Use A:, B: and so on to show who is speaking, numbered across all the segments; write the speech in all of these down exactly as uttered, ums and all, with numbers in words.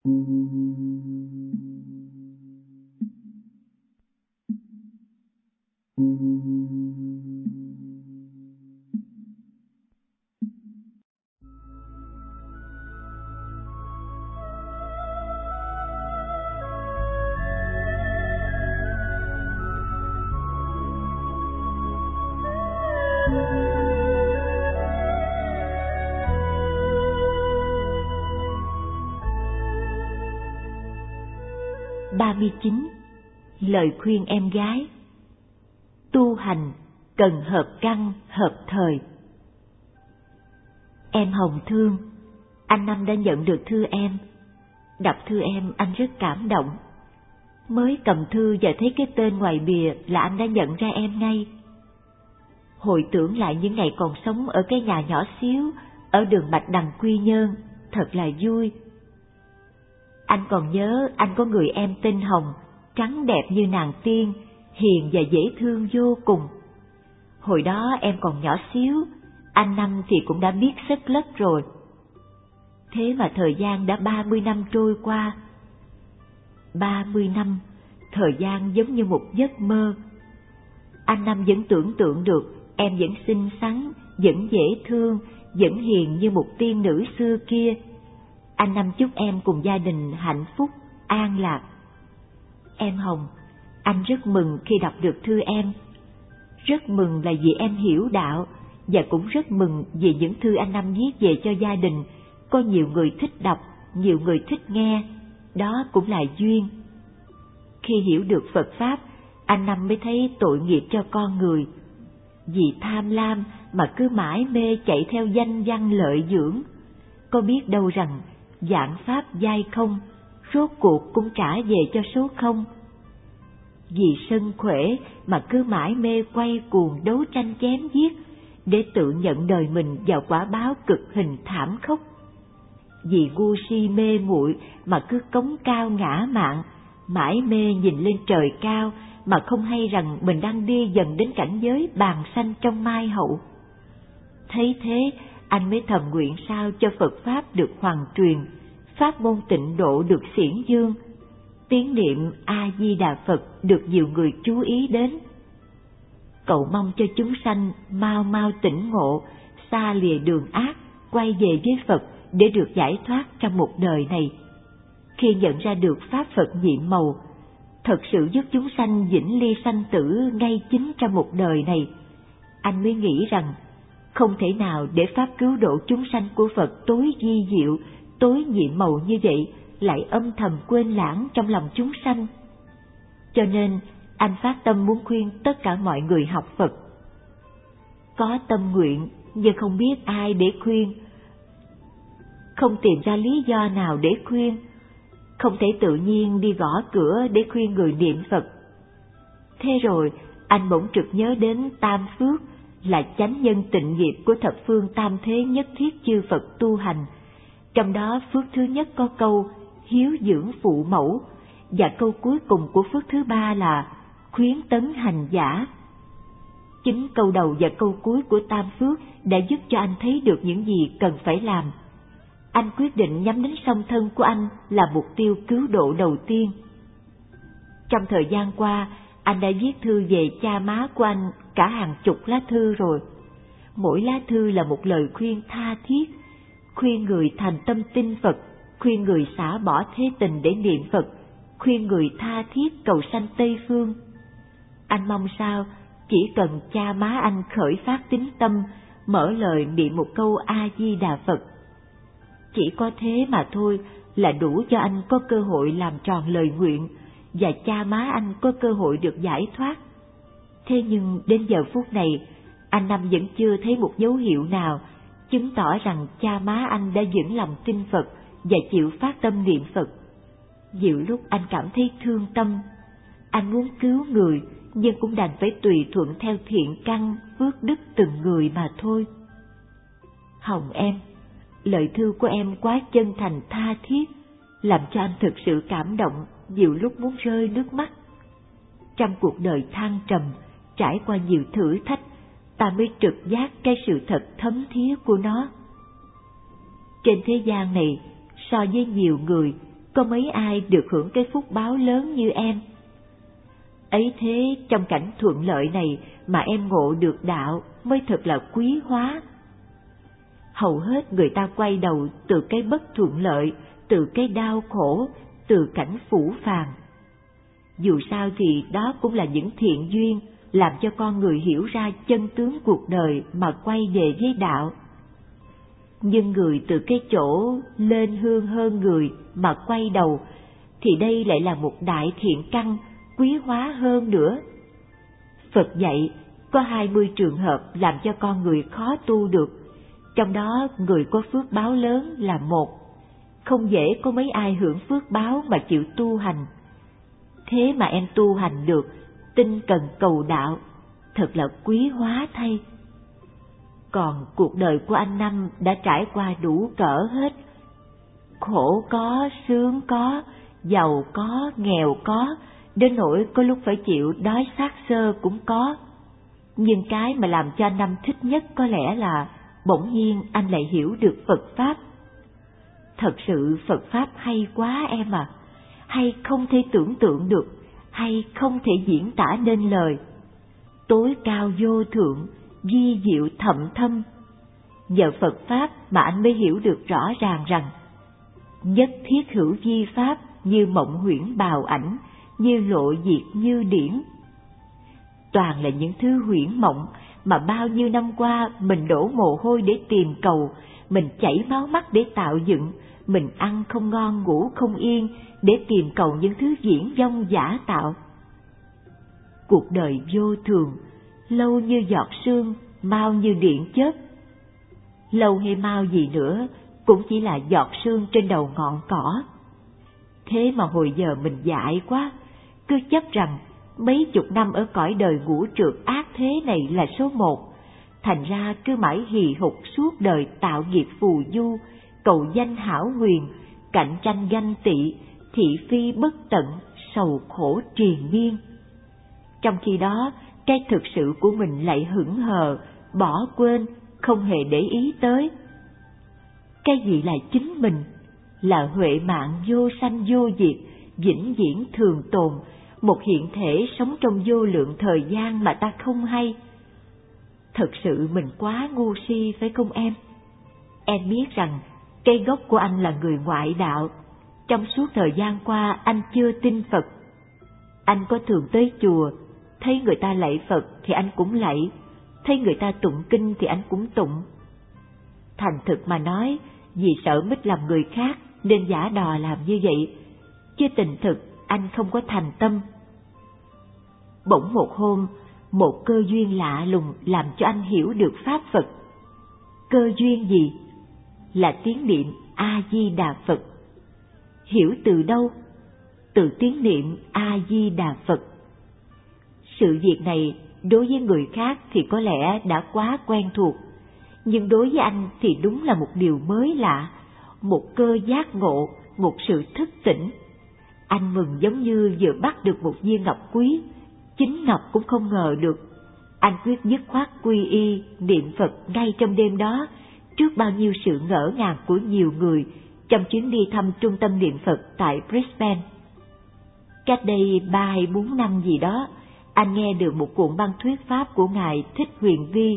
A: ba mươi chín. Lời khuyên em gái. Tu hành cần hợp căn hợp thời. Em Hồng thương, anh Năm đã nhận được thư em. Đọc thư em anh rất cảm động. Mới cầm thư và thấy cái tên ngoài bìa là anh đã nhận ra em ngay. Hồi tưởng lại những ngày còn sống ở cái nhà nhỏ xíu ở đường Bạch Đằng Quy Nhơn, thật là vui. Anh còn nhớ anh có người em tên Hồng, trắng đẹp như nàng tiên, hiền và dễ thương vô cùng. Hồi đó em còn nhỏ xíu, anh Năm thì cũng đã biết xất lất rồi. Thế mà thời gian đã ba mươi năm trôi qua. Ba mươi năm, thời gian giống như một giấc mơ. Anh Năm vẫn tưởng tượng được em vẫn xinh xắn, vẫn dễ thương, vẫn hiền như một tiên nữ xưa kia. Anh Năm chúc em cùng gia đình hạnh phúc, an lạc. Em Hồng, anh rất mừng khi đọc được thư em. Rất mừng là vì em hiểu đạo, và cũng rất mừng vì những thư anh Năm viết về cho gia đình có nhiều người thích đọc, nhiều người thích nghe. Đó cũng là duyên. Khi hiểu được Phật Pháp, anh Năm mới thấy tội nghiệp cho con người. Vì tham lam mà cứ mãi mê chạy theo danh văn lợi dưỡng, có biết đâu rằng vạn pháp giai không, rốt cuộc cũng trả về cho số không. Vì sân khỏe mà cứ mãi mê quay cuồng đấu tranh chém giết, để tự nhận đời mình vào quả báo cực hình thảm khốc. Vì ngu si mê muội mà cứ cống cao ngã mạn, mãi mê nhìn lên trời cao mà không hay rằng mình đang đi dần đến cảnh giới bàng sanh trong mai hậu. Thấy thế, anh mới thầm nguyện sao cho Phật Pháp được hoàn truyền, pháp môn tịnh độ được xiển dương, tiếng niệm A-di-đà Phật được nhiều người chú ý đến. Cậu mong cho chúng sanh mau mau tỉnh ngộ, xa lìa đường ác, quay về với Phật để được giải thoát trong một đời này. Khi nhận ra được Pháp Phật nhiệm màu, thật sự giúp chúng sanh vĩnh ly sanh tử ngay chính trong một đời này, anh mới nghĩ rằng không thể nào để Pháp cứu độ chúng sanh của Phật tối vi diệu, tối nhiệm màu như vậy lại âm thầm quên lãng trong lòng chúng sanh. Cho nên anh phát tâm muốn khuyên tất cả mọi người học Phật. Có tâm nguyện nhưng không biết ai để khuyên, không tìm ra lý do nào để khuyên, không thể tự nhiên đi gõ cửa để khuyên người niệm Phật. Thế rồi anh bỗng trực nhớ đến tam phước là chánh nhân tịnh nghiệp của thập phương tam thế nhất thiết chư Phật tu hành. Trong đó phước thứ nhất có câu hiếu dưỡng phụ mẫu, và câu cuối cùng của phước thứ ba là khuyến tấn hành giả. Chính câu đầu và câu cuối của tam phước đã giúp cho anh thấy được những gì cần phải làm. Anh quyết định nhắm đến song thân của anh là mục tiêu cứu độ đầu tiên. Trong thời gian qua, anh đã viết thư về cha má của anh cả hàng chục lá thư rồi. Mỗi lá thư là một lời khuyên tha thiết, khuyên người thành tâm tin Phật, khuyên người xả bỏ thế tình để niệm Phật, khuyên người tha thiết cầu sanh Tây Phương. Anh mong sao chỉ cần cha má anh khởi phát tín tâm, mở lời niệm một câu A-di-đà Phật. Chỉ có thế mà thôi là đủ cho anh có cơ hội làm tròn lời nguyện, và cha má anh có cơ hội được giải thoát. Thế nhưng đến giờ phút này, anh Năm vẫn chưa thấy một dấu hiệu nào chứng tỏ rằng cha má anh đã vững lòng tin Phật và chịu phát tâm niệm Phật. Nhiều lúc anh cảm thấy thương tâm, anh muốn cứu người nhưng cũng đành phải tùy thuận theo thiện căn, phước đức từng người mà thôi. Hồng em, lời thư của em quá chân thành tha thiết, làm cho anh thực sự cảm động, nhiều lúc muốn rơi nước mắt. Trong cuộc đời thăng trầm, trải qua nhiều thử thách, ta mới trực giác cái sự thật thấm thía của nó. Trên thế gian này, so với nhiều người, có mấy ai được hưởng cái phúc báo lớn như em. Ấy thế trong cảnh thuận lợi này mà em ngộ được đạo mới thật là quý hóa. Hầu hết người ta quay đầu từ cái bất thuận lợi, từ cái đau khổ, từ cảnh phũ phàng. Dù sao thì đó cũng là những thiện duyên làm cho con người hiểu ra chân tướng cuộc đời mà quay về với đạo. Nhưng người từ cái chỗ lên hương hơn người mà quay đầu thì đây lại là một đại thiện căn quý hóa hơn nữa. Phật dạy có hai mươi trường hợp làm cho con người khó tu được, trong đó người có phước báo lớn là một. Không dễ có mấy ai hưởng phước báo mà chịu tu hành. Thế mà em tu hành được, tinh cần cầu đạo, thật là quý hóa thay. Còn cuộc đời của anh Năm đã trải qua đủ cỡ hết. Khổ có, sướng có, giàu có, nghèo có, đến nỗi có lúc phải chịu đói xác xơ cũng có. Nhưng cái mà làm cho anh Năm thích nhất có lẽ là bỗng nhiên anh lại hiểu được Phật Pháp. Thật sự Phật Pháp hay quá em à, hay không thể tưởng tượng được, hay không thể diễn tả nên lời. Tối cao vô thượng, vi diệu thậm thâm. Nhờ Phật Pháp mà anh mới hiểu được rõ ràng rằng nhất thiết hữu vi Pháp như mộng huyễn bào ảnh, như lộ diệt như điển. Toàn là những thứ huyễn mộng mà bao nhiêu năm qua mình đổ mồ hôi để tìm cầu, mình chảy máu mắt để tạo dựng, mình ăn không ngon ngủ không yên để tìm cầu những thứ viển vông giả tạo. Cuộc đời vô thường, lâu như giọt sương, mau như điện chớp. Lâu hay mau gì nữa cũng chỉ là giọt sương trên đầu ngọn cỏ. Thế mà hồi giờ mình dại quá, cứ chấp rằng mấy chục năm ở cõi đời ngũ trượt ác thế này là số một, thành ra cứ mãi hì hục suốt đời tạo nghiệp phù du, cầu danh hảo huyền, cạnh tranh ganh tị, thị phi bất tận, sầu khổ triền miên. Trong khi đó, cái thực sự của mình lại hững hờ, bỏ quên, không hề để ý tới. Cái gì là chính mình? Là huệ mạng vô sanh vô diệt, vĩnh viễn thường tồn, một hiện thể sống trong vô lượng thời gian mà ta không hay. Thật sự mình quá ngu si phải không em? Em biết rằng cây gốc của anh là người ngoại đạo. Trong suốt thời gian qua anh chưa tin Phật. Anh có thường tới chùa, thấy người ta lạy Phật thì anh cũng lạy, thấy người ta tụng kinh thì anh cũng tụng. Thành thực mà nói, vì sợ mít làm người khác nên giả đò làm như vậy, chứ tình thực anh không có thành tâm. Bỗng một hôm, một cơ duyên lạ lùng làm cho anh hiểu được Pháp Phật. Cơ duyên gì? Là tiếng niệm A-di-đà Phật. Hiểu từ đâu? Từ tiếng niệm A-di-đà Phật. Sự việc này đối với người khác thì có lẽ đã quá quen thuộc, nhưng đối với anh thì đúng là một điều mới lạ, một cơ giác ngộ, một sự thức tỉnh. Anh mừng giống như vừa bắt được một viên ngọc quý, chính ngọc cũng không ngờ được. Anh quyết dứt khoát quy y, niệm Phật ngay trong đêm đó, trước bao nhiêu sự ngỡ ngàng của nhiều người trong chuyến đi thăm trung tâm niệm Phật tại Brisbane. Cách đây ba hay bốn năm gì đó, anh nghe được một cuộn băng thuyết pháp của Ngài Thích Huyền Vi.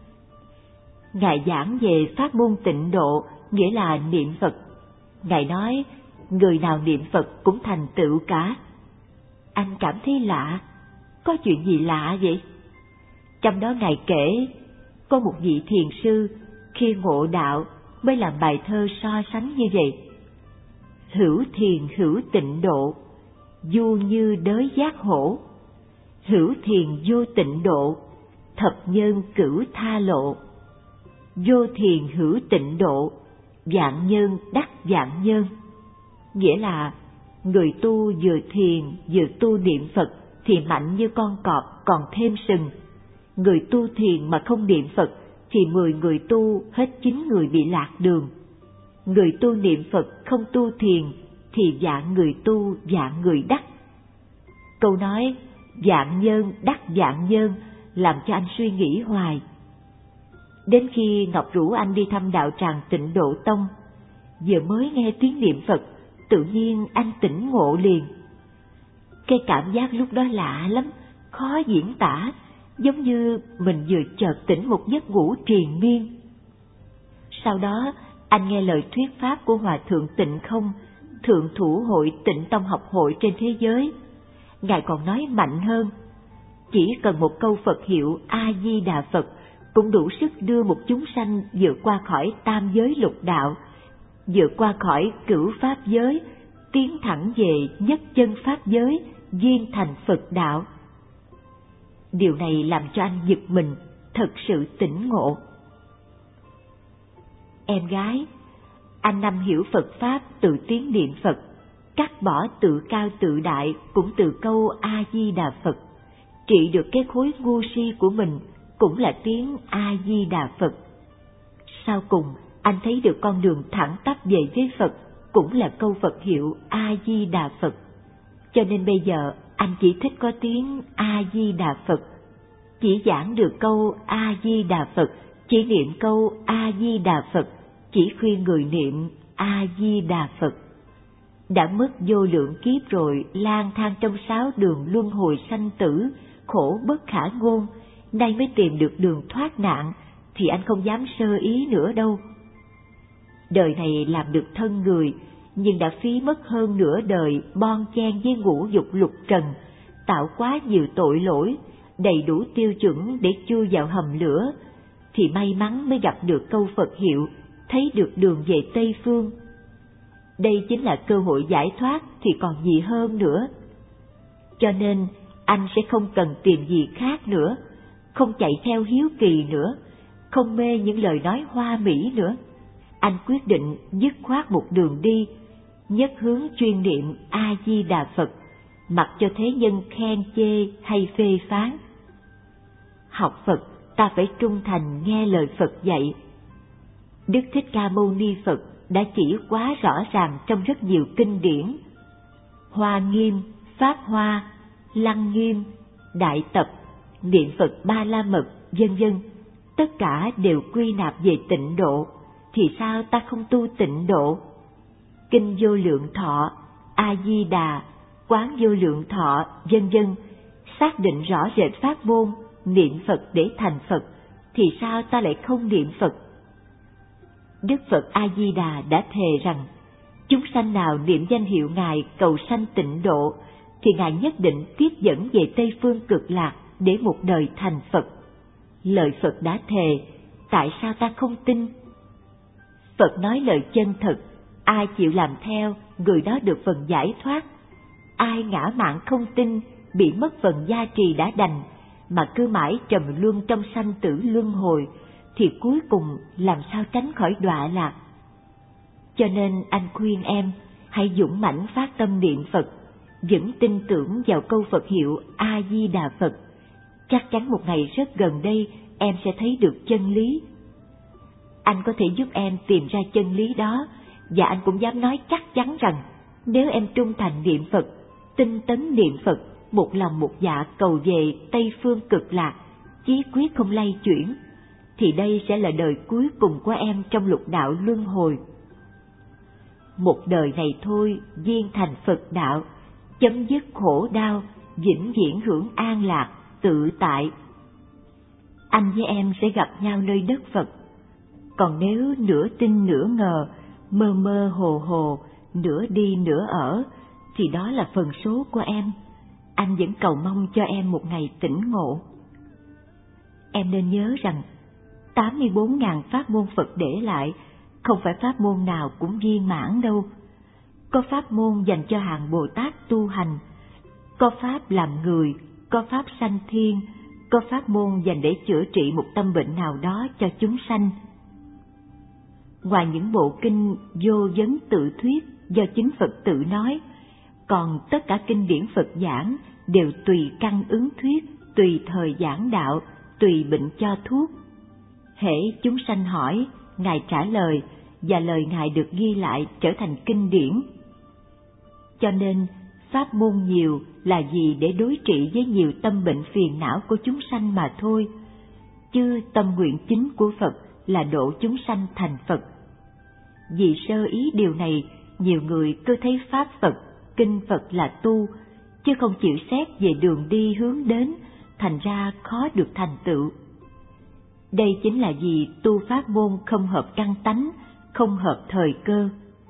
A: Ngài giảng về pháp môn tịnh độ, nghĩa là niệm Phật. Ngài nói, người nào niệm Phật cũng thành tựu cả. Anh cảm thấy lạ, có chuyện gì lạ vậy? Trong đó Ngài kể, có một vị thiền sư khi ngộ đạo mới làm bài thơ so sánh như vậy. Hữu thiền hữu tịnh độ, du như đới giác hổ. Hữu thiền vô tịnh độ, thập nhân cửu tha lộ. Vô thiền hữu tịnh độ, vạn nhân đắc vạn nhân. Nghĩa là người tu vừa thiền vừa tu niệm Phật thì mạnh như con cọp còn thêm sừng. Người tu thiền mà không niệm Phật thì mười người tu hết chín người bị lạc đường. Người tu niệm Phật không tu thiền thì vạn người tu vạn người đắc. Câu nói vạn nhân đắc vạn nhân làm cho anh suy nghĩ hoài. Đến khi Ngọc rủ anh đi thăm đạo tràng Tịnh Độ Tông, vừa mới nghe tiếng niệm Phật, tự nhiên anh tỉnh ngộ liền. Cái cảm giác lúc đó lạ lắm, khó diễn tả, giống như mình vừa chợt tỉnh một giấc ngủ triền miên. Sau đó, anh nghe lời thuyết pháp của Hòa Thượng Tịnh Không, Thượng thủ hội Tịnh Tông học hội trên thế giới. Ngài còn nói mạnh hơn, chỉ cần một câu Phật hiệu A-di-đà Phật cũng đủ sức đưa một chúng sanh vượt qua khỏi tam giới lục đạo, vượt qua khỏi cửu pháp giới, tiến thẳng về nhất chân pháp giới, viên thành Phật đạo. Điều này làm cho anh giật mình, thật sự tỉnh ngộ. Em gái, anh năm hiểu Phật Pháp từ tiếng niệm Phật, cắt bỏ tự cao tự đại cũng từ câu A-di-đà Phật, trị được cái khối ngu si của mình cũng là tiếng A-di-đà Phật. Sau cùng, anh thấy được con đường thẳng tắp về với Phật cũng là câu Phật hiệu A-di-đà Phật. Cho nên bây giờ anh chỉ thích có tiếng A-di-đà Phật, chỉ giảng được câu A-di-đà Phật, chỉ niệm câu A-di-đà Phật, chỉ khuyên người niệm A-di-đà Phật. Đã mất vô lượng kiếp rồi, lang thang trong sáu đường luân hồi sanh tử, khổ bất khả ngôn, nay mới tìm được đường thoát nạn, thì anh không dám sơ ý nữa đâu. Đời này làm được thân người, nhưng đã phí mất hơn nửa đời bon chen với ngũ dục lục trần, tạo quá nhiều tội lỗi, đầy đủ tiêu chuẩn để chui vào hầm lửa, thì may mắn mới gặp được câu Phật hiệu, thấy được đường về Tây Phương. Đây chính là cơ hội giải thoát thì còn gì hơn nữa. Cho nên anh sẽ không cần tìm gì khác nữa, không chạy theo hiếu kỳ nữa, không mê những lời nói hoa mỹ nữa. Anh quyết định dứt khoát một đường đi, nhất hướng chuyên niệm A-di-đà Phật, mặc cho thế nhân khen chê hay phê phán. Học Phật ta phải trung thành nghe lời Phật dạy. Đức Thích Ca Mâu Ni Phật đã chỉ quá rõ ràng trong rất nhiều kinh điển. Hoa Nghiêm, Pháp Hoa, Lăng Nghiêm, Đại Tập, Niệm Phật Ba La Mật, vân vân, tất cả đều quy nạp về tịnh độ, thì sao ta không tu tịnh độ? Kinh Vô Lượng Thọ, A Di Đà, Quán Vô Lượng Thọ, vân vân, xác định rõ rệt pháp môn niệm Phật để thành Phật, thì sao ta lại không niệm Phật? Đức Phật A Di Đà đã thề rằng, chúng sanh nào niệm danh hiệu Ngài cầu sanh tịnh độ, thì Ngài nhất định tiếp dẫn về Tây Phương Cực Lạc để một đời thành Phật. Lời Phật đã thề, tại sao ta không tin? Phật nói lời chân thật, ai chịu làm theo, người đó được phần giải thoát. Ai ngã mạn không tin, bị mất phần gia trì đã đành, mà cứ mãi trầm luân trong sanh tử luân hồi, thì cuối cùng làm sao tránh khỏi đọa lạc. Cho nên anh khuyên em, hãy dũng mãnh phát tâm niệm Phật, vẫn tin tưởng vào câu Phật hiệu A-di-đà Phật. Chắc chắn một ngày rất gần đây em sẽ thấy được chân lý. Anh có thể giúp em tìm ra chân lý đó, và anh cũng dám nói chắc chắn rằng nếu em trung thành niệm Phật, tinh tấn niệm Phật, một lòng một dạ cầu về Tây Phương Cực Lạc, chí quyết không lay chuyển, thì đây sẽ là đời cuối cùng của em trong lục đạo luân hồi. Một đời này thôi viên thành Phật đạo, chấm dứt khổ đau, vĩnh viễn hưởng an lạc, tự tại. Anh với em sẽ gặp nhau nơi đất Phật. Còn nếu nửa tin nửa ngờ, mơ mơ hồ hồ, nửa đi nửa ở, thì đó là phần số của em. Anh vẫn cầu mong cho em một ngày tỉnh ngộ. Em nên nhớ rằng tám mươi bốn nghìn pháp môn Phật để lại, không phải pháp môn nào cũng viên mãn đâu. Có pháp môn dành cho hàng Bồ Tát tu hành, có pháp làm người, có pháp sanh thiên, có pháp môn dành để chữa trị một tâm bệnh nào đó cho chúng sanh. Ngoài những bộ kinh vô vấn tự thuyết do chính Phật tự nói, còn tất cả kinh điển Phật giảng đều tùy căn ứng thuyết, tùy thời giảng đạo, tùy bệnh cho thuốc. Hễ chúng sanh hỏi, Ngài trả lời, và lời Ngài được ghi lại trở thành kinh điển. Cho nên, pháp môn nhiều là gì để đối trị với nhiều tâm bệnh phiền não của chúng sanh mà thôi, chứ tâm nguyện chính của Phật là độ chúng sanh thành Phật. Vì sơ ý điều này Nhiều người cứ thấy Pháp Phật, Kinh Phật là tu, chứ không chịu xét về đường đi hướng đến, thành ra khó được thành tựu. Đây chính là vì tu pháp môn không hợp căn tánh, không hợp thời cơ.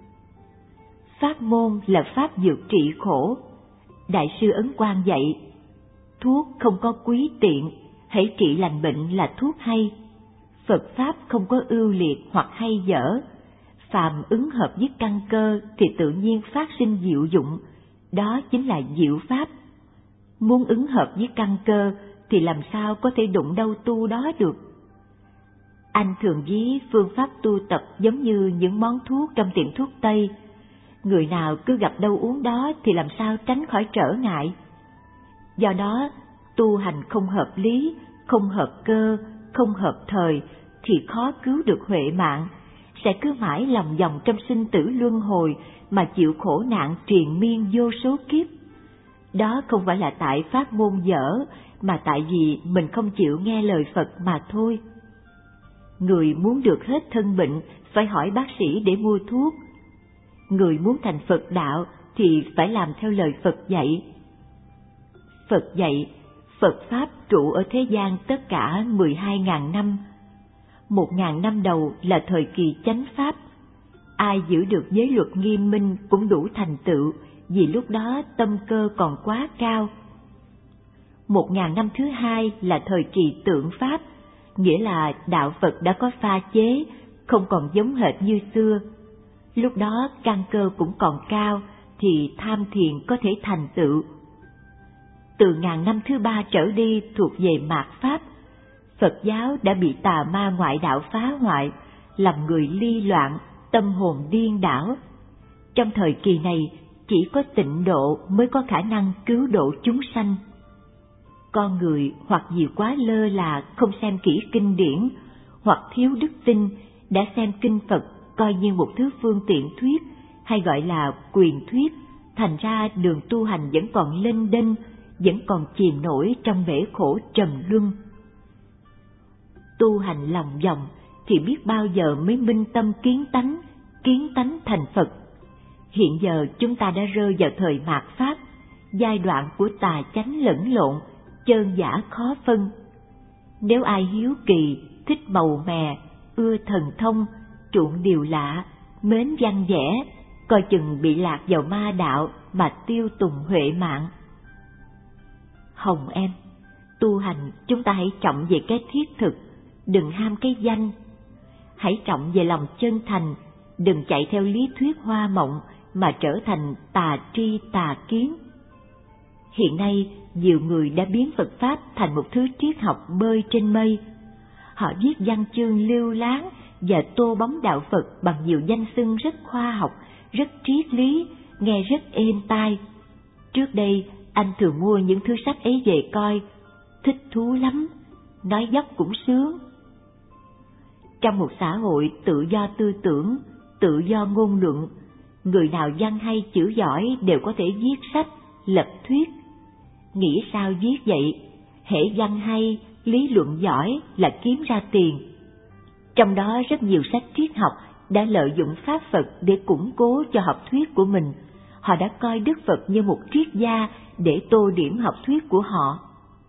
A: Pháp môn là pháp dược trị khổ. Đại sư Ấn Quang dạy, thuốc không có quý tiện, hãy trị lành bệnh là thuốc hay. Phật Pháp không có ưu liệt hoặc hay dở, phàm ứng hợp với căn cơ thì tự nhiên phát sinh diệu dụng, đó chính là diệu Pháp. Muốn ứng hợp với căn cơ thì làm sao có thể đụng đâu tu đó được. Anh thường ví phương pháp tu tập giống như những món thuốc trong tiệm thuốc Tây. Người nào cứ gặp đâu uống đó thì làm sao tránh khỏi trở ngại. Do đó, tu hành không hợp lý, không hợp cơ, không hợp thời thì khó cứu được huệ mạng, sẽ cứ mãi lòng vòng trong sinh tử luân hồi mà chịu khổ nạn triền miên vô số kiếp. Đó không phải là tại pháp môn dở, mà tại vì mình không chịu nghe lời Phật mà thôi. Người muốn được hết thân bệnh phải hỏi bác sĩ để mua thuốc. Người muốn thành Phật đạo thì phải làm theo lời Phật dạy. Phật dạy, Phật Pháp trụ ở thế gian tất cả mười hai ngàn năm. Một ngàn năm đầu là thời kỳ chánh Pháp. Ai giữ được giới luật nghiêm minh cũng đủ thành tựu, vì lúc đó tâm cơ còn quá cao. Một ngàn năm thứ hai là thời kỳ tượng Pháp, nghĩa là đạo Phật đã có pha chế, không còn giống hệt như xưa. Lúc đó căn cơ cũng còn cao, thì tham thiền có thể thành tựu. Từ ngàn năm thứ ba trở đi thuộc về mạt Pháp, Phật giáo đã bị tà ma ngoại đạo phá hoại, làm người ly loạn, tâm hồn điên đảo. Trong thời kỳ này, chỉ có tịnh độ mới có khả năng cứu độ chúng sanh. Con người hoặc vì quá lơ là không xem kỹ kinh điển, hoặc thiếu đức tin, đã xem kinh Phật coi như một thứ phương tiện thuyết, hay gọi là quyền thuyết, thành ra đường tu hành vẫn còn lênh đênh, vẫn còn chìm nổi trong bể khổ trầm luân. Tu hành lòng vòng thì biết bao giờ mới minh tâm kiến tánh, kiến tánh thành Phật. Hiện giờ chúng ta đã rơi vào thời mạt Pháp, giai đoạn của tà chánh lẫn lộn, chơn giả khó phân. Nếu ai hiếu kỳ, thích màu mè, ưa thần thông, chuộng điều lạ, mến văn vẽ, coi chừng bị lạc vào ma đạo mà tiêu tùng huệ mạng. Hồng em, tu hành chúng ta hãy trọng về cái thiết thực, đừng ham cái danh. Hãy trọng về lòng chân thành, đừng chạy theo lý thuyết hoa mộng mà trở thành tà tri tà kiến. Hiện nay, nhiều người đã biến Phật Pháp thành một thứ triết học bơi trên mây. Họ viết văn chương lưu láng và tô bóng đạo Phật bằng nhiều danh xưng rất khoa học, rất triết lý, nghe rất êm tai. Trước đây, anh thường mua những thứ sách ấy về coi, thích thú lắm, nói dốc cũng sướng. Trong một xã hội tự do tư tưởng, tự do ngôn luận, người nào văn hay chữ giỏi đều có thể viết sách, lập thuyết. Nghĩ sao viết vậy? Hễ văn hay, lý luận giỏi là kiếm ra tiền. Trong đó rất nhiều sách triết học đã lợi dụng Pháp Phật để củng cố cho học thuyết của mình. Họ đã coi Đức Phật như một triết gia để tô điểm học thuyết của họ.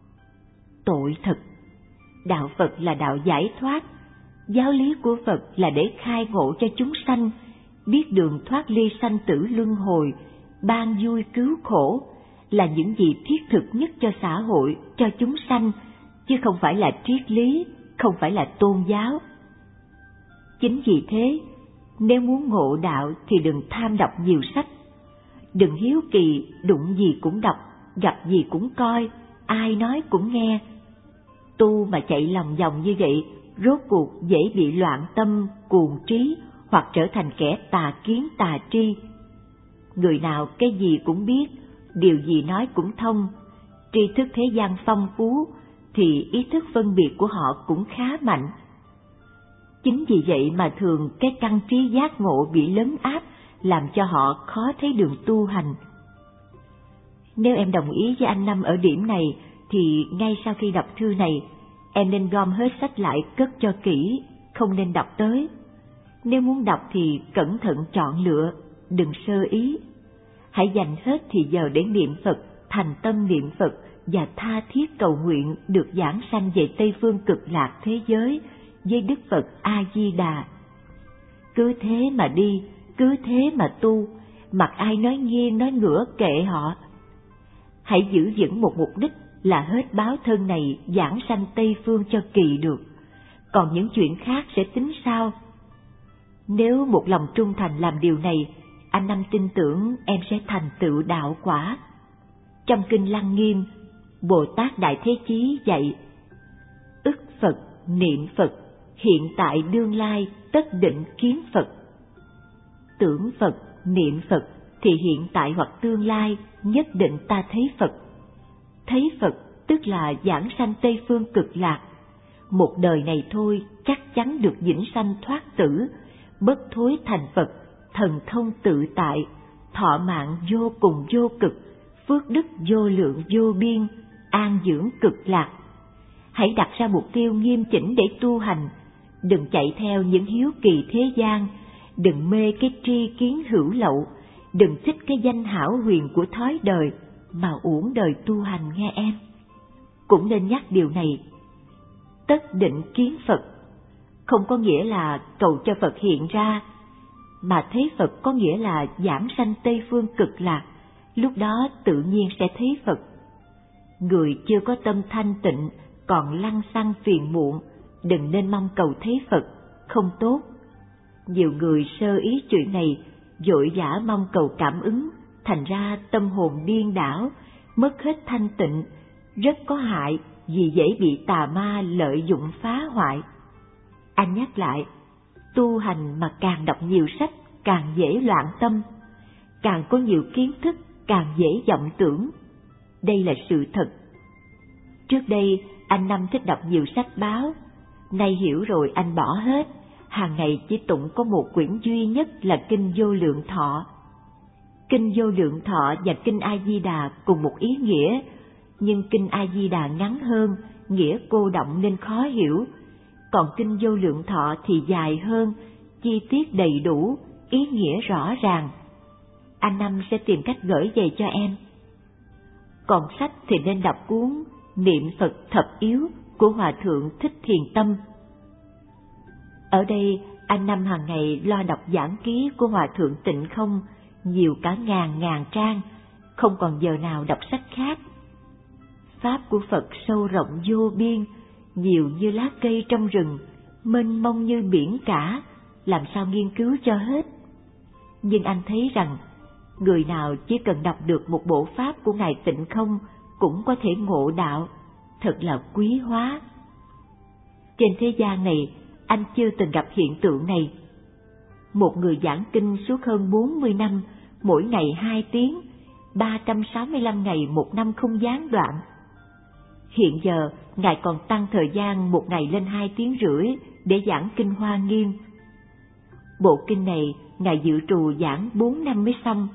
A: Tội thật! Đạo Phật là đạo giải thoát. Giáo lý của Phật là để khai ngộ cho chúng sanh, biết đường thoát ly sanh tử luân hồi, ban vui cứu khổ, là những gì thiết thực nhất cho xã hội, cho chúng sanh, chứ không phải là triết lý, không phải là tôn giáo. Chính vì thế, nếu muốn ngộ đạo thì đừng tham đọc nhiều sách. Đừng hiếu kỳ, đụng gì cũng đọc, gặp gì cũng coi, ai nói cũng nghe. Tu mà chạy lòng vòng như vậy, rốt cuộc dễ bị loạn tâm, cuồng trí, hoặc trở thành kẻ tà kiến tà tri. Người nào cái gì cũng biết, điều gì nói cũng thông, tri thức thế gian phong phú, thì ý thức phân biệt của họ cũng khá mạnh. Chính vì vậy mà thường cái căn trí giác ngộ bị lấn áp, làm cho họ khó thấy đường tu hành. Nếu em đồng ý với anh Năm ở điểm này, thì ngay sau khi đọc thư này, em nên gom hết sách lại cất cho kỹ, không nên đọc tới. Nếu muốn đọc thì cẩn thận chọn lựa, đừng sơ ý. Hãy dành hết thì giờ để niệm Phật, thành tâm niệm Phật và tha thiết cầu nguyện được giảng sanh về Tây phương cực lạc thế giới với Đức Phật A-di-đà. Cứ thế mà đi, cứ thế mà tu, mặc ai nói nghiêng nói ngửa kệ họ. Hãy giữ vững một mục đích là hết báo thân này giảng sanh Tây phương cho kỳ được, còn những chuyện khác sẽ tính sau. Nếu một lòng trung thành làm điều này, anh Năm tin tưởng em sẽ thành tựu đạo quả. Trong kinh Lăng Nghiêm, Bồ Tát Đại Thế Chí dạy: ức Phật, niệm Phật, hiện tại đương lai tất định kiến Phật. Tưởng Phật, niệm Phật thì hiện tại hoặc tương lai nhất định ta thấy Phật. Thấy Phật tức là giảng sanh Tây phương cực lạc. Một đời này thôi chắc chắn được vĩnh sanh thoát tử, bất thối thành Phật, thần thông tự tại, thọ mạng vô cùng vô cực, phước đức vô lượng vô biên, an dưỡng cực lạc. Hãy đặt ra mục tiêu nghiêm chỉnh để tu hành, đừng chạy theo những hiếu kỳ thế gian, đừng mê cái tri kiến hữu lậu, đừng thích cái danh hão huyền của thói đời mà uổng đời tu hành nghe em. Cũng nên nhắc điều này, tất định kiến Phật không có nghĩa là cầu cho Phật hiện ra, mà thấy Phật có nghĩa là giảng sanh Tây phương cực lạc, lúc đó tự nhiên sẽ thấy Phật. Người chưa có tâm thanh tịnh, còn lăng xăng phiền muộn, đừng nên mong cầu thấy Phật, không tốt. Nhiều người sơ ý chuyện này, vội vã mong cầu cảm ứng, thành ra tâm hồn điên đảo, mất hết thanh tịnh, rất có hại vì dễ bị tà ma lợi dụng phá hoại. Anh nhắc lại, tu hành mà càng đọc nhiều sách càng dễ loạn tâm, càng có nhiều kiến thức càng dễ vọng tưởng. Đây là sự thật. Trước đây anh Năm thích đọc nhiều sách báo, nay hiểu rồi anh bỏ hết, hàng ngày chỉ tụng có một quyển duy nhất là Kinh Vô Lượng Thọ. Kinh Vô Lượng Thọ và Kinh A-di-đà cùng một ý nghĩa, nhưng Kinh A-di-đà ngắn hơn, nghĩa cô đọng nên khó hiểu, còn Kinh Vô Lượng Thọ thì dài hơn, chi tiết đầy đủ, ý nghĩa rõ ràng. Anh Năm sẽ tìm cách gửi về cho em. Còn sách thì nên đọc cuốn Niệm Phật Thập Yếu của Hòa Thượng Thích Thiền Tâm. Ở đây, anh Năm hàng ngày lo đọc giảng ký của Hòa Thượng Tịnh Không, nhiều cả ngàn ngàn trang, không còn giờ nào đọc sách khác. Pháp của Phật sâu rộng vô biên, nhiều như lá cây trong rừng, mênh mông như biển cả, làm sao nghiên cứu cho hết. Nhưng anh thấy rằng, người nào chỉ cần đọc được một bộ pháp của Ngài Tịnh Không cũng có thể ngộ đạo, thật là quý hóa. Trên thế gian này, anh chưa từng gặp hiện tượng này. Một người giảng kinh suốt hơn bốn mươi năm, mỗi ngày hai tiếng, ba trăm sáu mươi lăm ngày một năm không gián đoạn. Hiện giờ, Ngài còn tăng thời gian một ngày lên hai tiếng rưỡi để giảng kinh Hoa Nghiêm. Bộ kinh này, Ngài dự trù giảng bốn năm mới xong.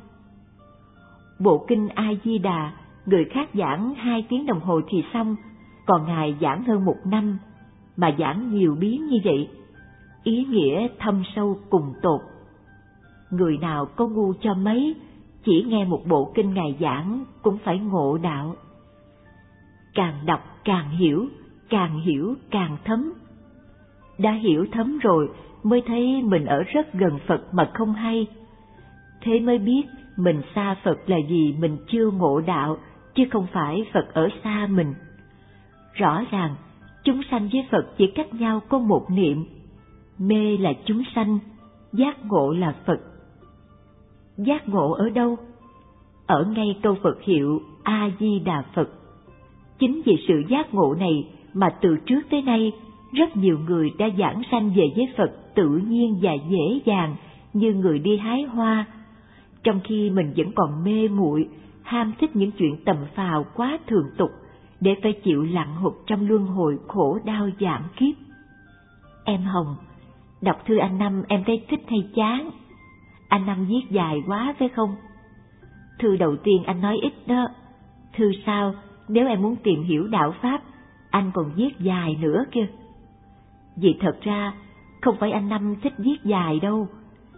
A: Bộ kinh A-di-đà, người khác giảng hai tiếng đồng hồ thì xong, còn Ngài giảng hơn một năm, mà giảng nhiều biến như vậy, ý nghĩa thâm sâu cùng tột. Người nào có ngu cho mấy, chỉ nghe một bộ kinh Ngài giảng cũng phải ngộ đạo. Càng đọc càng hiểu, càng hiểu càng thấm. Đã hiểu thấm rồi mới thấy mình ở rất gần Phật mà không hay. Thế mới biết mình xa Phật là vì mình chưa ngộ đạo, chứ không phải Phật ở xa mình. Rõ ràng, chúng sanh với Phật chỉ cách nhau có một niệm. Mê là chúng sanh, giác ngộ là Phật. Giác ngộ ở đâu? Ở ngay câu Phật hiệu A-di-đà Phật. Chính vì sự giác ngộ này mà từ trước tới nay, rất nhiều người đã giảng sanh về với Phật tự nhiên và dễ dàng như người đi hái hoa, trong khi mình vẫn còn mê muội, ham thích những chuyện tầm phào quá thường tục, để phải chịu lặn hụt trong luân hồi khổ đau vạn kiếp. Em Hồng, đọc thư anh Năm em thấy thích hay chán? Anh Năm viết dài quá phải không? Thư đầu tiên anh nói ít đó. Thư sau, nếu em muốn tìm hiểu đạo Pháp, anh còn viết dài nữa kia. Vì thật ra, không phải anh Năm thích viết dài đâu,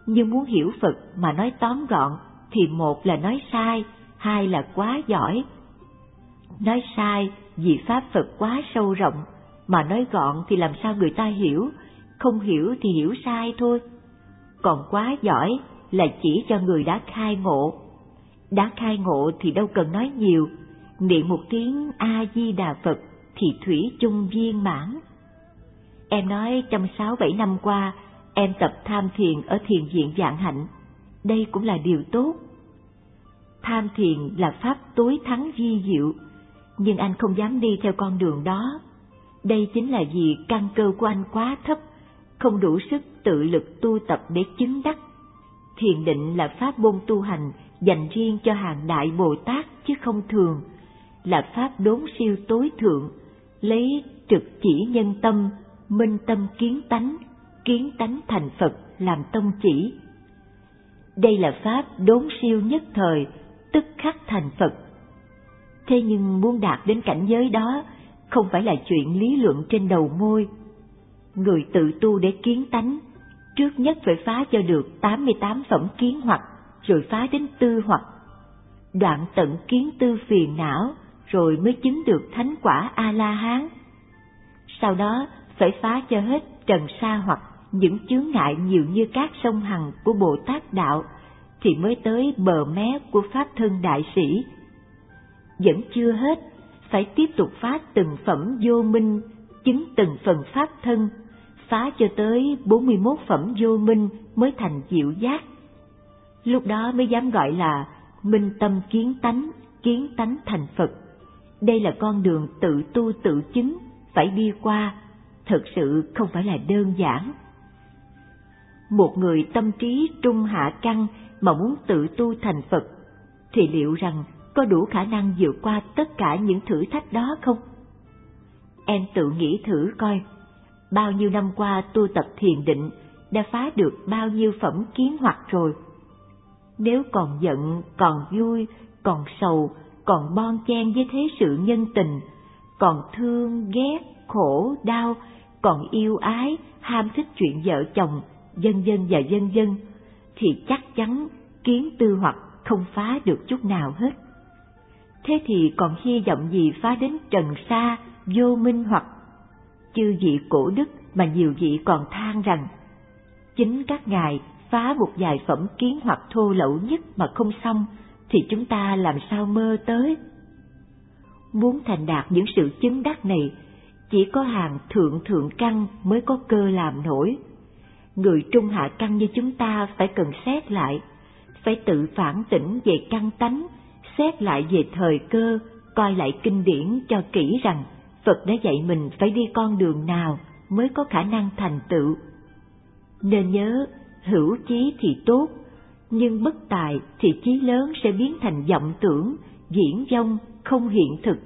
A: nhưng muốn hiểu Phật mà nói tóm gọn thì một là nói sai, hai là quá giỏi. Nói sai vì pháp Phật quá sâu rộng, mà nói gọn thì làm sao người ta hiểu, không hiểu thì hiểu sai thôi. Còn quá giỏi là chỉ cho người đã khai ngộ. Đã khai ngộ thì đâu cần nói nhiều, niệm một tiếng A-di-đà Phật thì thủy chung viên mãn. Em nói trong sáu bảy năm qua, em tập tham thiền ở thiền viện Vạn Hạnh, đây cũng là điều tốt. Tham thiền là pháp tối thắng vi diệu, nhưng anh không dám đi theo con đường đó. Đây chính là vì căn cơ của anh quá thấp, không đủ sức tự lực tu tập để chứng đắc. Thiền định là pháp môn tu hành dành riêng cho hàng đại Bồ Tát chứ không thường, là pháp đốn siêu tối thượng, lấy trực chỉ nhân tâm, minh tâm kiến tánh, kiến tánh thành Phật làm tông chỉ. Đây là pháp đốn siêu nhất thời, tức khắc thành Phật. Thế nhưng muốn đạt đến cảnh giới đó không phải là chuyện lý luận trên đầu môi. Người tự tu để kiến tánh, trước nhất phải phá cho được tám mươi tám phẩm kiến hoặc, rồi phá đến tư hoặc. Đoạn tận kiến tư phiền não, rồi mới chứng được thánh quả A-la-hán. Sau đó phải phá cho hết trần sa hoặc, những chướng ngại nhiều như các sông Hằng của Bồ Tát đạo, thì mới tới bờ mé của pháp thân đại sĩ. Vẫn chưa hết, phải tiếp tục phá từng phẩm vô minh, chứng từng phần pháp thân, phá cho tới bốn mươi mốt phẩm vô minh mới thành diệu giác. Lúc đó mới dám gọi là minh tâm kiến tánh, kiến tánh thành Phật. Đây là con đường tự tu tự chứng, phải đi qua, thật sự không phải là đơn giản. Một người tâm trí trung hạ căn mà muốn tự tu thành Phật, thì liệu rằng có đủ khả năng vượt qua tất cả những thử thách đó không? Em tự nghĩ thử coi, bao nhiêu năm qua tu tập thiền định đã phá được bao nhiêu phẩm kiến hoặc rồi. Nếu còn giận, còn vui, còn sầu, còn bon chen với thế sự nhân tình, còn thương, ghét, khổ, đau, còn yêu ái, ham thích chuyện vợ chồng, vân vân và vân vân, thì chắc chắn kiến tư hoặc không phá được chút nào hết. Thế thì còn hy vọng gì phá đến trần sa, vô minh hoặc? Chư vị cổ đức mà nhiều vị còn than rằng, chính các ngài phá một vài phẩm kiến hoặc thô lậu nhất mà không xong, thì chúng ta làm sao mơ tới? Muốn thành đạt những sự chứng đắc này, chỉ có hàng thượng thượng căn mới có cơ làm nổi. Người trung hạ căn như chúng ta phải cần xét lại, phải tự phản tỉnh về căn tánh, xét lại về thời cơ, coi lại kinh điển cho kỹ rằng Phật đã dạy mình phải đi con đường nào mới có khả năng thành tựu. Nên nhớ, hữu chí thì tốt, nhưng bất tài thì chí lớn sẽ biến thành vọng tưởng, viển vông, không hiện thực.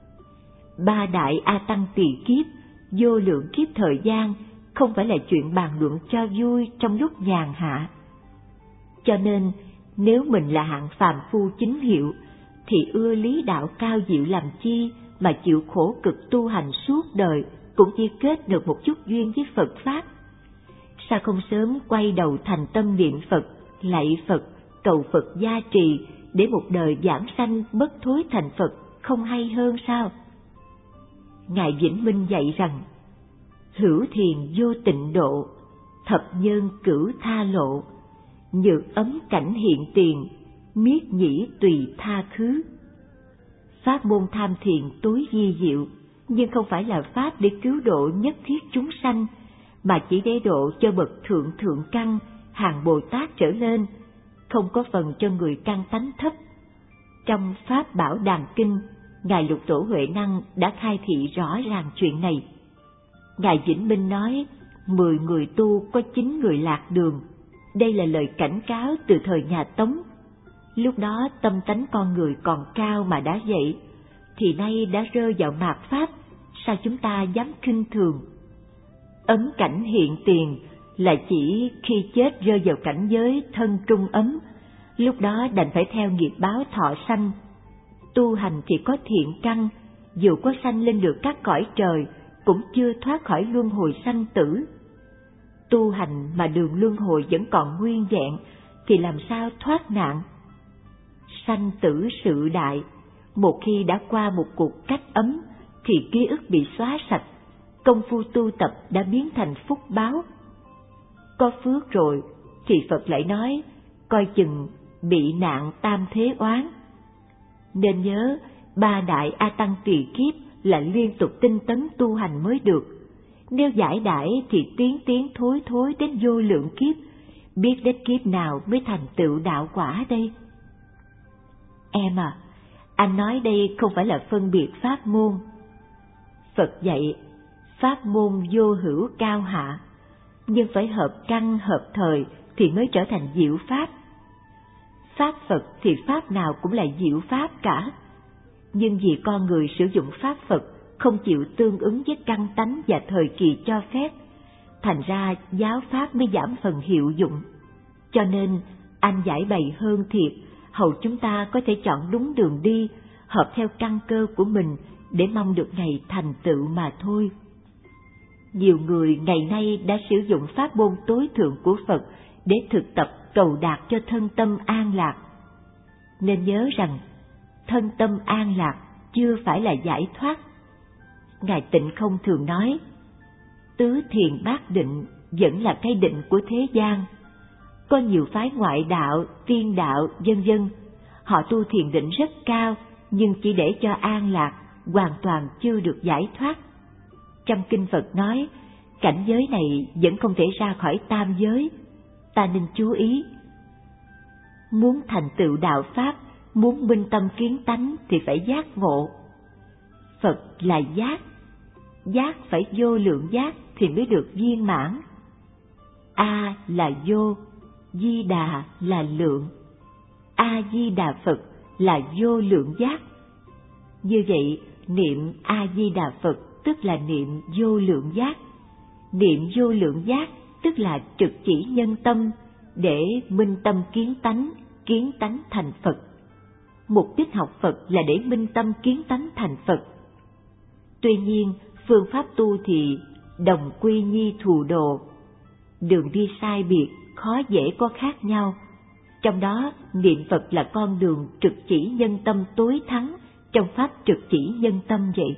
A: Ba đại A Tăng tỳ kiếp, vô lượng kiếp thời gian không phải là chuyện bàn luận cho vui trong lúc nhàn hạ. Cho nên, nếu mình là hạng phàm phu chính hiệu, thì ưa lý đạo cao diệu làm chi mà chịu khổ cực tu hành suốt đời cũng chỉ kết được một chút duyên với Phật Pháp. Sao không sớm quay đầu thành tâm niệm Phật, lạy Phật, cầu Phật gia trì để một đời giảng sanh bất thối thành Phật không hay hơn sao? Ngài Vĩnh Minh dạy rằng, hữu thiền vô tịnh độ, thập nhân cửu tha lộ, nhược ấm cảnh hiện tiền, miết nhĩ tùy tha khứ. Pháp môn tham thiền tối vi diệu, nhưng không phải là pháp để cứu độ nhất thiết chúng sanh, mà chỉ để độ cho bậc thượng thượng căn, hàng Bồ Tát trở lên, không có phần cho người căn tánh thấp. Trong Pháp Bảo Đàn Kinh, Ngài Lục Tổ Huệ Năng đã khai thị rõ ràng chuyện này. Ngài Vĩnh Minh nói, mười người tu có chín người lạc đường. Đây là lời cảnh cáo từ thời nhà Tống. Lúc đó tâm tánh con người còn cao mà đã vậy, thì nay đã rơi vào mạt Pháp, sao chúng ta dám khinh thường? Ấm cảnh hiện tiền là chỉ khi chết rơi vào cảnh giới thân trung ấm, lúc đó đành phải theo nghiệp báo thọ sanh. Tu hành thì có thiện căn, dù có sanh lên được các cõi trời, cũng chưa thoát khỏi luân hồi sanh tử. Tu hành mà đường luân hồi vẫn còn nguyên vẹn thì làm sao thoát nạn? Sanh tử sự đại, một khi đã qua một cuộc cách ấm thì ký ức bị xóa sạch, công phu tu tập đã biến thành phúc báo. Có phước rồi thì Phật lại nói, coi chừng bị nạn tam thế oán. Nên nhớ, ba đại A Tăng tỳ kiếp là liên tục tinh tấn tu hành mới được. Nếu giải đãi thì tiến tiến thối thối đến vô lượng kiếp, biết đến kiếp nào mới thành tựu đạo quả đây? Em à, anh nói đây không phải là phân biệt pháp môn. Phật dạy, pháp môn vô hữu cao hạ, nhưng phải hợp căn hợp thời thì mới trở thành diệu pháp. Pháp Phật thì pháp nào cũng là diệu pháp cả, nhưng vì con người sử dụng pháp Phật không chịu tương ứng với căn tánh và thời kỳ cho phép, thành ra giáo pháp mới giảm phần hiệu dụng. Cho nên anh giải bày hơn thiệt, hầu chúng ta có thể chọn đúng đường đi, hợp theo căn cơ của mình để mong được ngày thành tựu mà thôi. Nhiều người ngày nay đã sử dụng pháp môn tối thượng của Phật để thực tập cầu đạt cho thân tâm an lạc. Nên nhớ rằng, thân tâm an lạc chưa phải là giải thoát. Ngài Tịnh Không thường nói, tứ thiền bát định vẫn là cái định của thế gian. Có nhiều phái ngoại đạo, tiên đạo, vân vân, họ tu thiền định rất cao, nhưng chỉ để cho an lạc, hoàn toàn chưa được giải thoát. Trong kinh Phật nói, cảnh giới này vẫn không thể ra khỏi tam giới, ta nên chú ý. Muốn thành tựu đạo Pháp, muốn minh tâm kiến tánh thì phải giác ngộ. Phật là giác, giác phải vô lượng giác thì mới được viên mãn. A là vô, Di Đà là lượng. A Di Đà Phật là vô lượng giác. Như vậy, niệm A Di Đà Phật tức là niệm vô lượng giác. Niệm vô lượng giác tức là trực chỉ nhân tâm để minh tâm kiến tánh, kiến tánh thành Phật. Mục đích học Phật là để minh tâm kiến tánh thành Phật. Tuy nhiên, phương pháp tu thì đồng quy nhi thù đồ, đường đi sai biệt, khó dễ có khác nhau. Trong đó, niệm Phật là con đường trực chỉ nhân tâm tối thắng trong pháp trực chỉ nhân tâm vậy.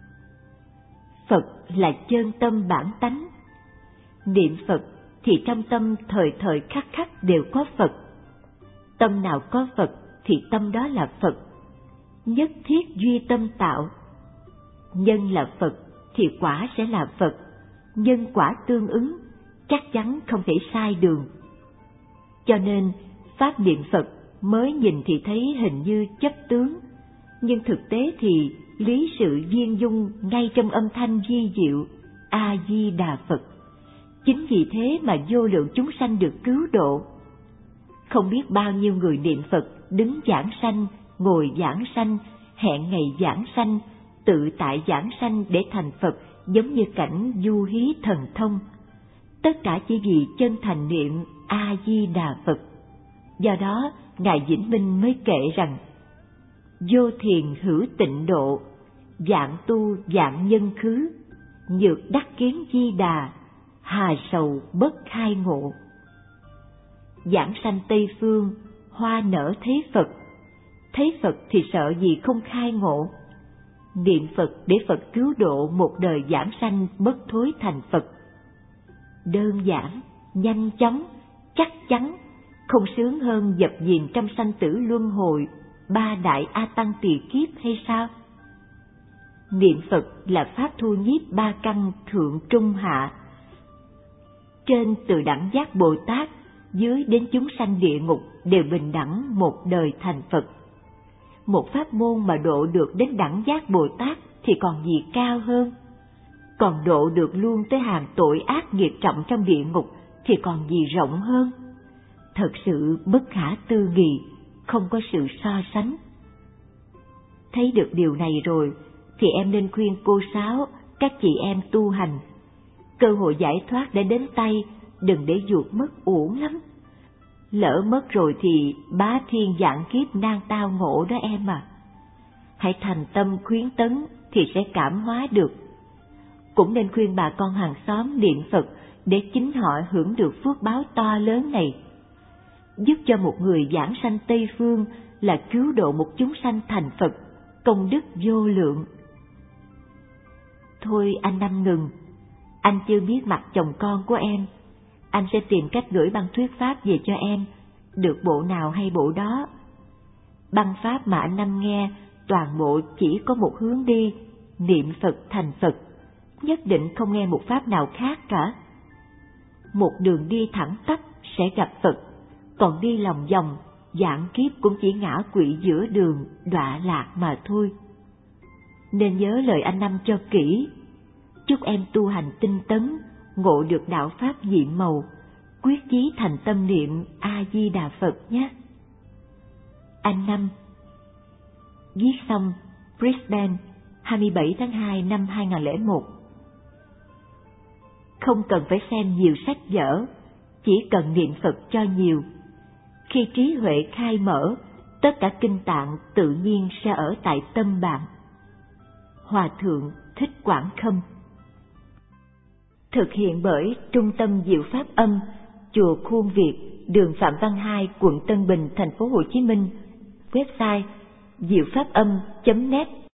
A: Phật là chân tâm bản tánh. Niệm Phật thì trong tâm thời thời khắc khắc đều có Phật. Tâm nào có Phật thì tâm đó là Phật. Nhất thiết duy tâm tạo. Nhân là Phật thì quả sẽ là Phật. Nhân quả tương ứng, chắc chắn không thể sai đường. Cho nên, pháp niệm Phật mới nhìn thì thấy hình như chấp tướng, nhưng thực tế thì lý sự viên dung ngay trong âm thanh vi diệu A Di Đà Phật. Chính vì thế mà vô lượng chúng sanh được cứu độ. Không biết bao nhiêu người niệm Phật đứng giảng sanh, ngồi giảng sanh, hẹn ngày giảng sanh, tự tại giảng sanh để thành Phật, giống như cảnh du hí thần thông. Tất cả chỉ vì chân thành niệm A Di Đà Phật. Do đó, Ngài Vĩnh Minh mới kể rằng: vô thiền hữu tịnh độ, vạn tu vạn nhân khứ, nhược đắc kiến Di Đà, hà sầu bất khai ngộ. Giảng sanh Tây phương, hoa nở thấy Phật, thấy Phật thì sợ gì không khai ngộ. Niệm Phật để Phật cứu độ một đời giảng sanh bất thối thành Phật. Đơn giản, nhanh chóng, chắc chắn, không sướng hơn dập dìn trong sanh tử luân hồi ba đại A Tăng tỳ kiếp hay sao? Niệm Phật là pháp thu nhiếp ba căn thượng trung hạ, trên từ đẳng giác Bồ Tát, dưới đến chúng sanh địa ngục đều bình đẳng một đời thành Phật. Một pháp môn mà độ được đến đẳng giác Bồ Tát thì còn gì cao hơn? Còn độ được luôn tới hàng tội ác nghiệp trọng trong địa ngục thì còn gì rộng hơn? Thật sự bất khả tư nghị, không có sự so sánh. Thấy được điều này rồi thì em nên khuyên cô Sáu, các chị em tu hành. Cơ hội giải thoát đã đến tay, đừng để ruột mất uổng lắm. Lỡ mất rồi thì bá thiên vạn kiếp nan tao ngộ đó em à. Hãy thành tâm khuyến tấn thì sẽ cảm hóa được. Cũng nên khuyên bà con hàng xóm niệm Phật để chính họ hưởng được phước báo to lớn này. Giúp cho một người giảng sanh Tây Phương là cứu độ một chúng sanh thành Phật, công đức vô lượng. Thôi anh Năm ngừng, anh chưa biết mặt chồng con của em. Anh sẽ tìm cách gửi băng thuyết pháp về cho em, được bộ nào hay bộ đó. Băng pháp mà anh Năm nghe toàn bộ chỉ có một hướng đi, niệm Phật thành Phật, nhất định không nghe một pháp nào khác cả. Một đường đi thẳng tắp sẽ gặp Phật, còn đi lòng vòng, vạn kiếp cũng chỉ ngã quỵ giữa đường, đọa lạc mà thôi. Nên nhớ lời anh Năm cho kỹ. Chúc em tu hành tinh tấn, ngộ được đạo pháp nhiệm màu, quyết chí thành tâm niệm A Di Đà Phật nhé. Anh Năm. Viết xong, Brisbane, hai mươi bảy tháng hai năm hai nghìn không trăm lẻ một. Không cần phải xem nhiều sách vở, chỉ cần niệm Phật cho nhiều. Khi trí huệ khai mở, tất cả kinh tạng tự nhiên sẽ ở tại tâm bạn. Hòa thượng Thích Quảng Khâm. Thực hiện bởi Trung tâm Diệu Pháp Âm, Chùa Khuôn Việt, đường Phạm Văn Hai, quận Tân Bình, thành phố Hồ Chí Minh. Website diệu pháp âm chấm net.